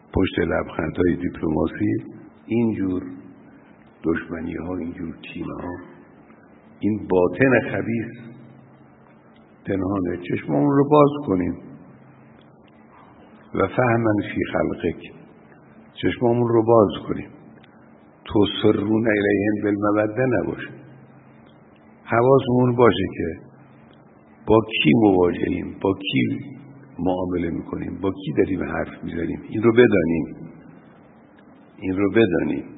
پشت لبخندهای دیپلماسی اینجور دشمنی ها، اینجور کینه ها، این باطن خبیث پنهانه. چشممون رو باز کنیم و فهمن فی خلقک، چشممون رو باز کنیم. تسرون الیهم بالموده نباشه. حواسمون باشه که با کی مواجهیم، با کی معامله میکنیم، با کی داریم حرف میزنیم. این رو بدانیم.